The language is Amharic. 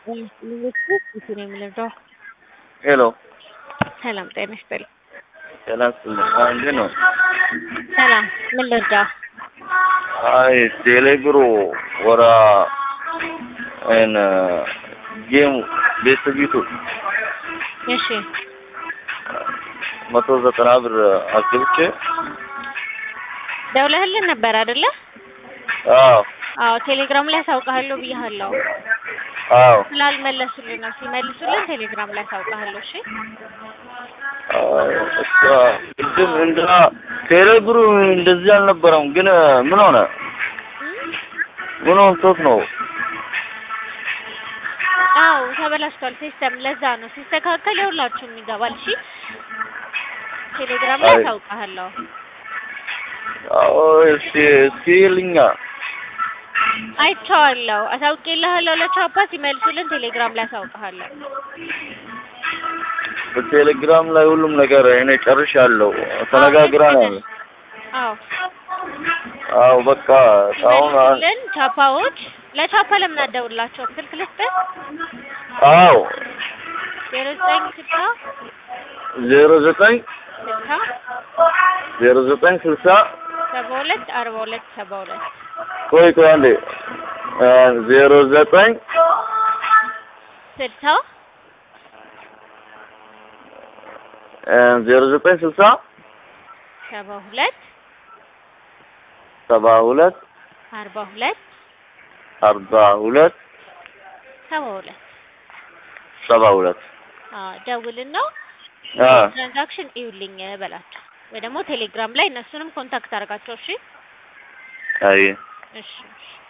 ሄሎ ሰላም ጤና ይስጥልኝ። ሰላም እንዴት ነው? ሰላም ምን ልርዳ? አይ ቴሌብሮ ወራ እን ጌም ቤተሰቢቱ እሺ 190 ብር አስገብቼ ደውለህልን ነበር አይደለ? አዎ አዎ ቴሌግራም ላይ አሳውቅሃለሁ ብዬሃለሁ። አዎ ስላልመለሱልን ነው። ሲመልሱልን ቴሌግራም ላይ አሳውቅሃለሁ። እሺ ቅድም እንትና ቴሌብሩ እንደዚህ አልነበረም፣ ግን ምን ሆነ? ምን ሆኖት ነው? አዎ ተበላሽቷል ሲስተም። ለዛ ነው ሲስተካከል ይኸውላችሁም ይገባል። እሺ ቴሌግራም ላይ አሳውቅሃለሁ። አዎ እስቲ ልኛ አይቼዋለሁ። አሳውቄልሃለሁ ለቻፓ ሲመልሱልን ቴሌግራም ላይ አሳውቅሃለሁ። በቴሌግራም ላይ ሁሉም ነገር እኔ ጨርሻለሁ። ተነጋግረናል። አዎ አዎ በቃ አሁን ቻፓዎች ለቻፓ ለምን አደውላቸው? ስልክ ልስጥህ? አዎ 0960 09 60 09 60 72 42 ቆይ አንዴ 09 60 09 60 72 72 42 42 72 72 ደውልና ትራንዛክሽን ይውልኝ በላቸው፣ ወይ ደግሞ ቴሌግራም ላይ እነሱንም ኮንታክት አድርጋቸው። እሺ አይ እሺ